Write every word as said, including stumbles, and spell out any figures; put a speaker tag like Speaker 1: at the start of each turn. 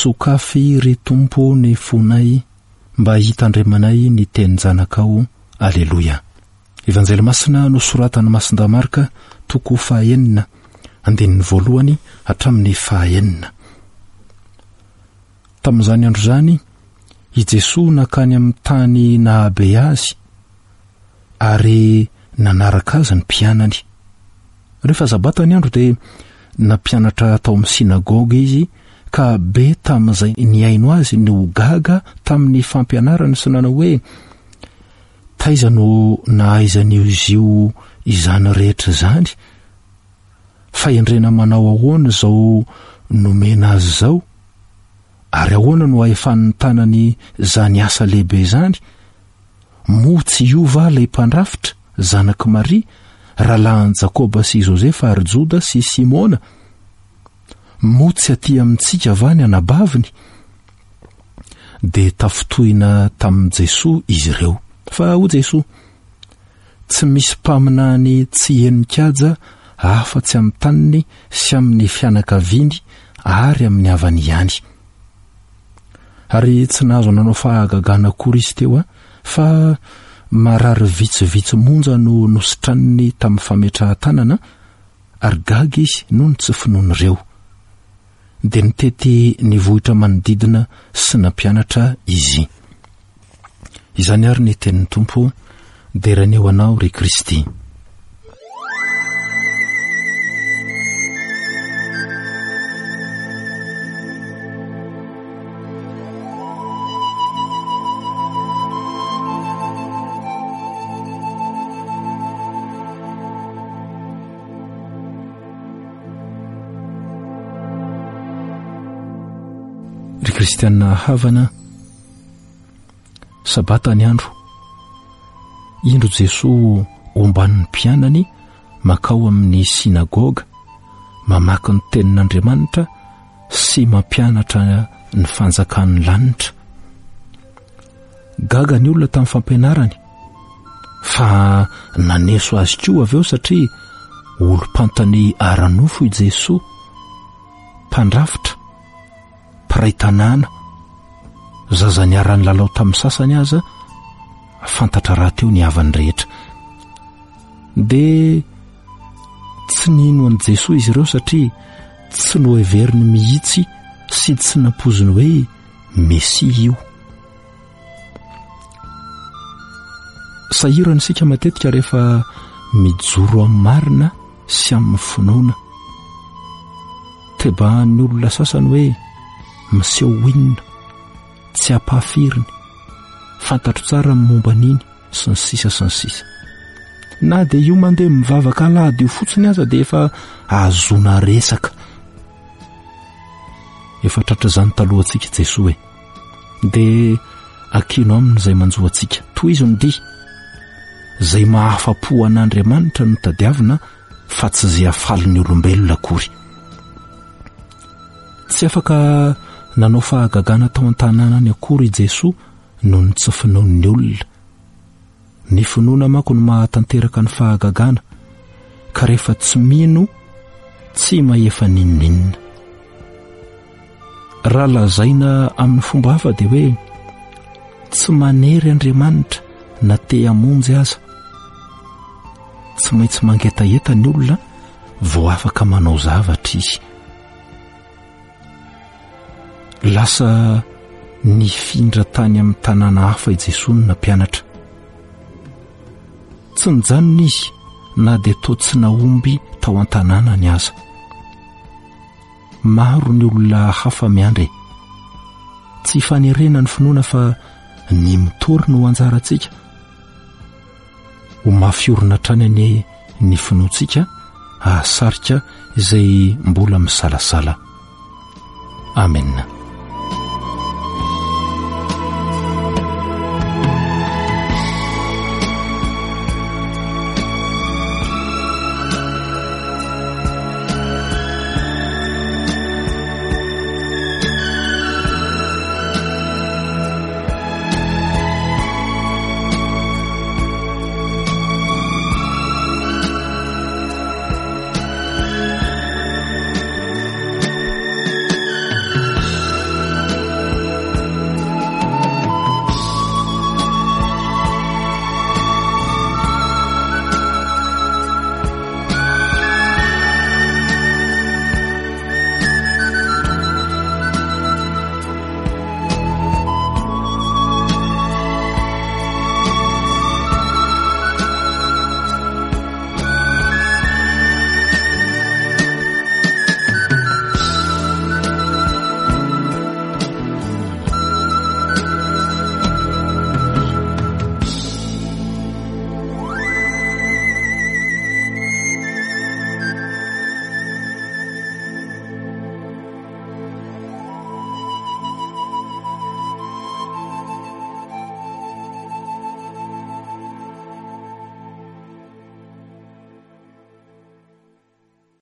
Speaker 1: sokafy ry tompo ny fonay mba hitandremanay ny teny zanakao. Aleloia. Evanjely masina nosoratany Masindamarka toko fahaenina andininy voalohany hatramin'ny fahaenina. Tamin'izany andro zany i Jesosy nakany amin'ny tany nahabe azy ary nanaraka azy ny mpianany. Rehefa zabatany andro dia nampianatra tao amin'ny sinagoga izy ka be tamin'izay niaino azy no gaga tamin'ny fampianarany sy nanao hoe taiza no nahaizan'io izy io izany rehetra zany, fa endrena manao ahoana zao nomena azy zao, ary ahoana no ahefan'ny tanany zany asa lehibe zany. Moa tsy iova lay mpandrafitra zanaky Maria, rahalahan Jakoba sy Josefa ary Joda sy Simona. Moa tsy aty amintsika va ny anabaviny? De tafotohina tamin'i Jesosy izy ireo. Fa ho Jesosy, tsy misy mpaminany tsy henin-kaja afa-tsy amin'ny taniny sy amin'ny fianakaviany ary amin'ny havany ihany. Ary tsy nahazo nanao fahagagana akory izy teo a, fa marary vitsivitsy monja no nositraniny tamin'ny fametrahan-tanana ary gaga izy noho ny tsy finoan'ireo. Dia nitety nivohitra manodidina sy nampianatra izy. Izany ary ny tenin'ny Tompo, dia raneo anao ry Kristy. Ry kristianina havana, sabata ny andro, indro Jesosy omban'ny mpianany makao amin'ny sinagoga, mamaky ny tenin'Andriamanitra sy mampianatra ny fanjakan'ny lanitra. Gaga ny olona tamin'ny fampianarany, fa naneso azy koa avy eo satria olo-pantany ara-nofo i Jesosy, mpandrafitra, mpiray tanàna, zaza niarany lalao tamin'ny sasany aza, fantatra raha teo ny havany rehetra. De tsy nino an'i Jesosy izy ireo satria tsy noheveriny mihitsy sy tsy nampoziny hoe Mesia io. Sahirana isika matetika rehefa mijoro amin'ny marina sy amin'ny finoana. Tebahan'ny olona sasany hoe miseho winina, tsy ampahafiriny, fantatro tsara momba an'iny sy ny sisa sy ny sisa. Na dia io mandeha mivavaka alahady io fotsiny aza dia efa ahazona resaka. Efa tratra zany talohantsika Jesosy e, dia akino aminy izay manjoa antsika. Tohizo ny dia izay mahafa-po an'Andriamanitra no tadiavina fa tsy izay afaliny olombelona akory. Tsy afaka nanao fahagagana tao an-tanànany akory Jesosy noho ny tsy finoan'ny olona. Ny finoana manko no mahatanteraka ny fahagagana, ka rehefa tsy mino tsy mahefa ninninina. Raha lazaina amin'ny fomba hafa dia hoe tsy manery Andriamanitra na te hamonjy aza. Tsy maintsy mangetaeta ny olona vao afaka manao zavatra izy. Lasa nifindra tany amin'ny tanàna hafa i Jesosy no nampianatra. Tsy nijanona izy na dia toa tsy naomby tao an-tanànany aza. Maro ny olona hafa miandry, tsy fanerena ny finoana fa ny mitory no anjarantsika. Ho mafiorina trany any ny finoantsika, ahasarika izay mbola misalasala. Amen.